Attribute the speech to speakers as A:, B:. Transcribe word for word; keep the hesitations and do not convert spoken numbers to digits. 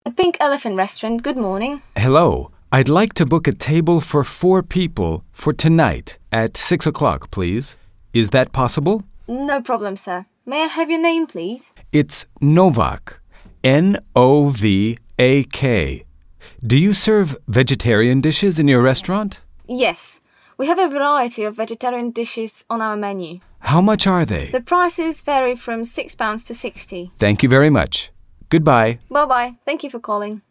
A: The Pink Elephant Restaurant, good morning.
B: Hello. I'd like to book a table for four people for tonight at six o'clock, please. Is that possible?
A: No problem, sir. May I have your name, please?
B: It's Novak. N O V A K. Do you serve vegetarian dishes in your restaurant?
A: Yes. We have a variety of vegetarian dishes on our menu.
B: How much are they?
A: The prices vary from six pounds to sixty.
B: Thank you very much. Goodbye.
A: Bye-bye. Thank you for calling.